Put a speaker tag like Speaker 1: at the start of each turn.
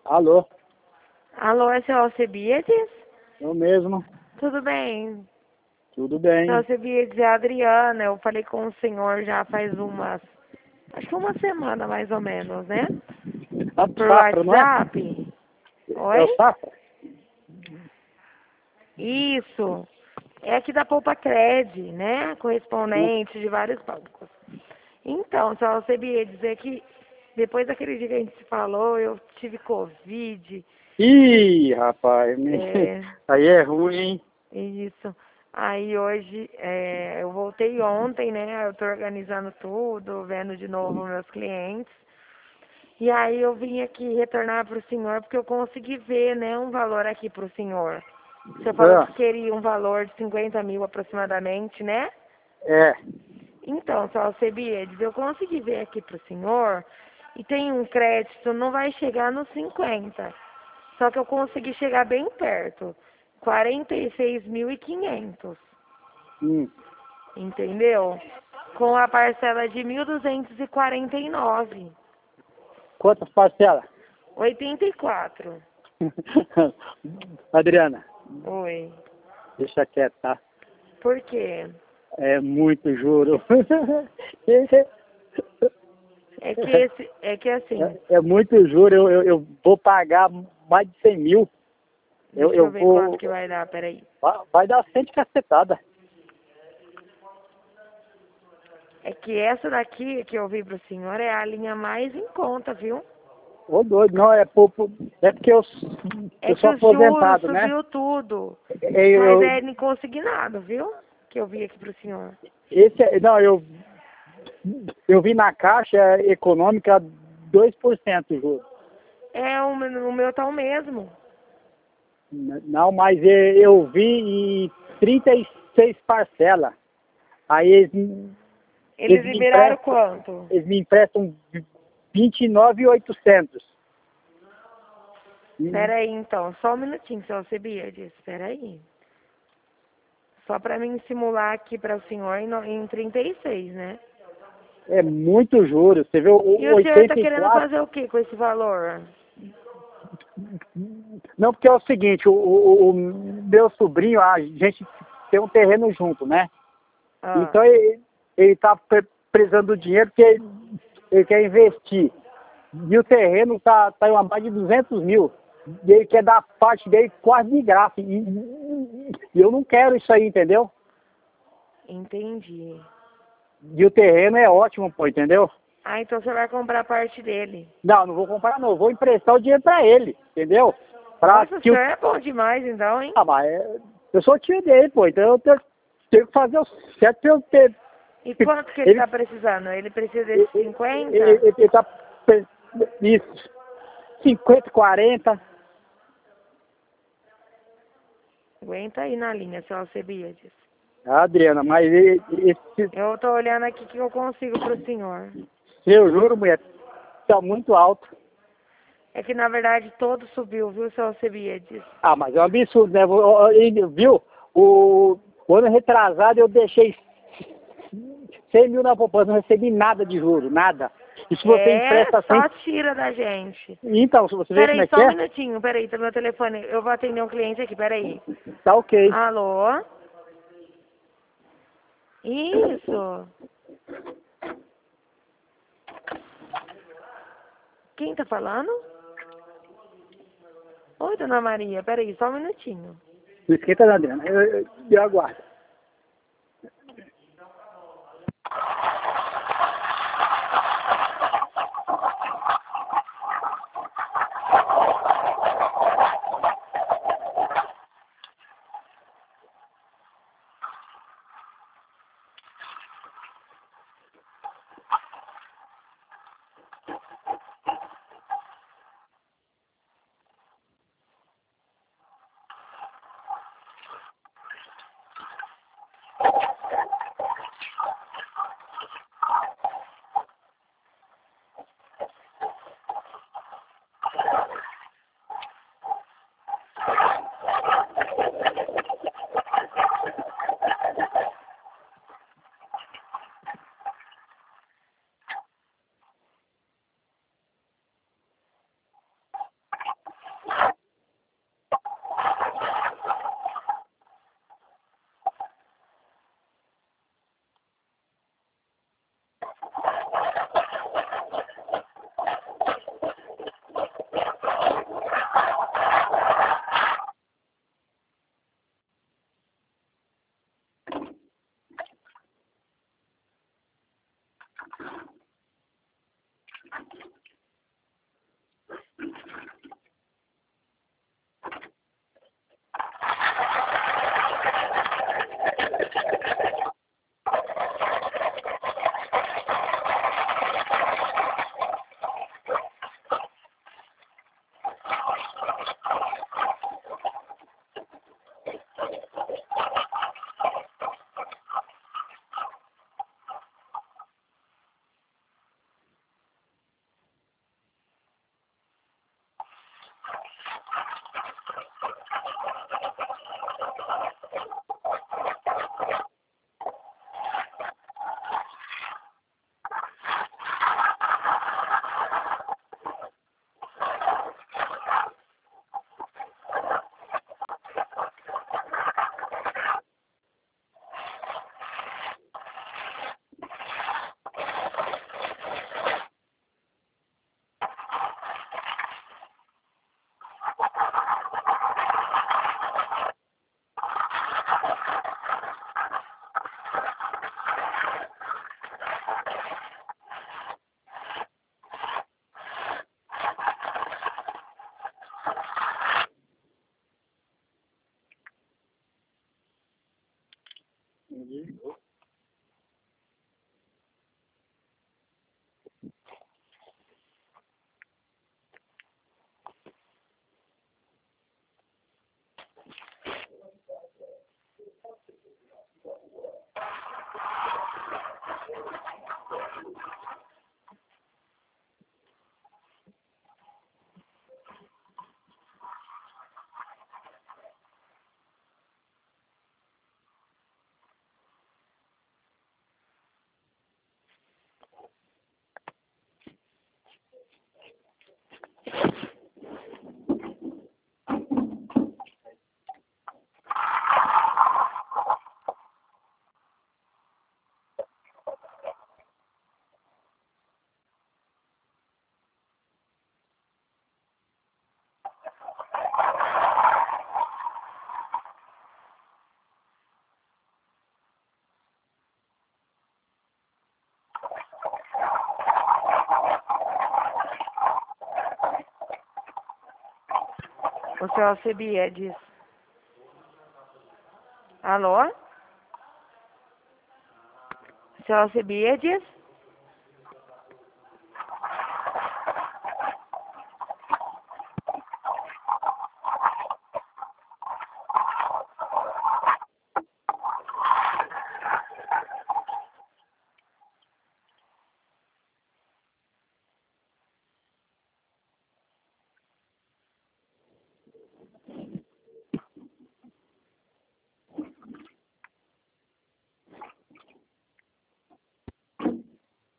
Speaker 1: Alô,
Speaker 2: Alô, é seu Alcebiades?
Speaker 1: eu mesmo.
Speaker 2: Tudo bem?
Speaker 1: Tudo
Speaker 2: Seu
Speaker 1: bem.
Speaker 2: Alcebiades é a Adriana. Eu falei com o senhor já faz acho que uma semana mais ou menos, né?
Speaker 1: Tá do
Speaker 2: Por
Speaker 1: Safra, não é?
Speaker 2: WhatsApp.
Speaker 1: É
Speaker 2: Oi?
Speaker 1: o Safra?
Speaker 2: Isso. É aqui da Poupa Cred, né? Correspondente de vários bancos. Então, seu Alcebiades, é que depois daquele dia que a gente se falou, eu tive Covid.
Speaker 1: Ih, rapaz,
Speaker 2: É,
Speaker 1: aí é ruim, hein?
Speaker 2: isso. Aí hoje, eu voltei ontem, né? Eu tô organizando tudo, vendo de novo meus clientes. E aí eu vim aqui retornar para o senhor, porque eu consegui ver, né, um valor aqui para o senhor. O senhor falou
Speaker 1: Ah,
Speaker 2: que queria um valor de 50 mil aproximadamente, né?
Speaker 1: é.
Speaker 2: Então, seu Alcebiades, eu consegui ver aqui para o senhor e tem um crédito, não vai chegar nos 50. Só que eu consegui chegar bem perto. 46.500.
Speaker 1: Hum.
Speaker 2: Entendeu? Com a parcela de 1.249.
Speaker 1: Quantas parcelas?
Speaker 2: 84.
Speaker 1: Adriana,
Speaker 2: Oi.
Speaker 1: deixa quieto, tá?
Speaker 2: Por quê?
Speaker 1: É muito juro.
Speaker 2: É que assim,
Speaker 1: É muito juro. Eu vou pagar mais de 100 mil.
Speaker 2: deixa
Speaker 1: Eu
Speaker 2: eu ver quanto
Speaker 1: vou.
Speaker 2: que vai dar, peraí.
Speaker 1: Vai dar 100 de cacetada.
Speaker 2: É que essa daqui que eu vi pro senhor é a linha mais em conta, viu?
Speaker 1: Ô doido, não, é porque
Speaker 2: É
Speaker 1: eu
Speaker 2: que
Speaker 1: sou
Speaker 2: os juros
Speaker 1: aposentado, né?
Speaker 2: subiu tudo. Mas
Speaker 1: Eu,
Speaker 2: é inconsignado, viu? Que eu vi aqui pro senhor.
Speaker 1: não, eu vi na Caixa Econômica 2% juro.
Speaker 2: O meu tá o mesmo.
Speaker 1: Não, mas eu vi em 36 parcelas. Aí
Speaker 2: Eles liberaram quanto?
Speaker 1: eles me emprestam 29.800.
Speaker 2: Peraí, então. Só um minutinho, seu Alcebiades. Peraí. Só pra mim simular aqui para o senhor em 36, né?
Speaker 1: É muito juro. Você vê
Speaker 2: E
Speaker 1: o
Speaker 2: o senhor tá querendo
Speaker 1: 84.
Speaker 2: fazer o que com esse valor?
Speaker 1: Não, porque é o seguinte, o meu sobrinho, a gente tem um terreno junto, né?
Speaker 2: Ah,
Speaker 1: Então ele tá precisando do dinheiro porque ele quer investir. E o terreno tá em uma base de 200 mil. E ele quer dar parte dele quase de graça. E eu não quero isso aí, entendeu?
Speaker 2: entendi.
Speaker 1: E o terreno é ótimo, pô, entendeu?
Speaker 2: Ah, então você vai comprar parte dele.
Speaker 1: Não vou comprar não, eu vou emprestar o dinheiro pra ele, entendeu? Pra
Speaker 2: Nossa, o
Speaker 1: que o...
Speaker 2: senhor é bom demais, então, hein?
Speaker 1: Ah, mas eu sou tio dele, pô, então eu tenho que fazer o certo pra eu ter...
Speaker 2: E quanto que ele
Speaker 1: Ele,
Speaker 2: tá precisando? Ele precisa
Speaker 1: ele,
Speaker 2: desses 50?
Speaker 1: ele tá... Isso, 50, 40...
Speaker 2: Aguenta aí na linha, seu Alcebiades.
Speaker 1: Ah, Adriana, mas esse
Speaker 2: Eu tô olhando aqui o que eu consigo pro senhor.
Speaker 1: seu juro, mulher, tá muito alto.
Speaker 2: É que, na verdade, todo subiu, viu, seu Alcebiades?
Speaker 1: Ah, mas é um absurdo, né? Viu? O ano retrasado eu deixei 100 mil na poupança, não recebi nada de juro, nada. E se você
Speaker 2: É,
Speaker 1: empresta
Speaker 2: só
Speaker 1: 100...
Speaker 2: tira da gente.
Speaker 1: Então, se você vê como
Speaker 2: Peraí,
Speaker 1: é que
Speaker 2: só um
Speaker 1: é,
Speaker 2: minutinho, peraí, tá meu telefone. Eu vou atender um cliente aqui, peraí.
Speaker 1: tá ok.
Speaker 2: Alô? Isso. Quem tá falando? Oi, dona Maria, peraí, só um minutinho.
Speaker 1: Não esquenta, não, Adriana. Eu aguardo.
Speaker 2: O seu Alcebiades. Alô? Seu Alcebiades?